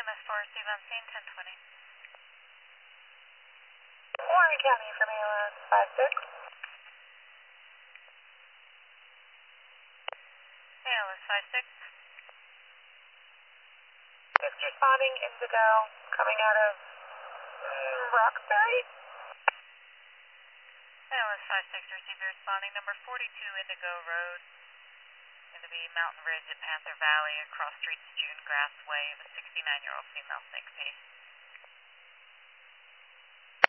MS4, receive on scene, 1020. Warren County from ALS 56. ALS 56. Just responding Indigo, coming out of Roxbury. ALS 56, receive your responding number 42 Indigo Road. Going to be Mountain Ridge at Panther Valley, across streets June Grass Way of a 69-year-old female, 6 pace.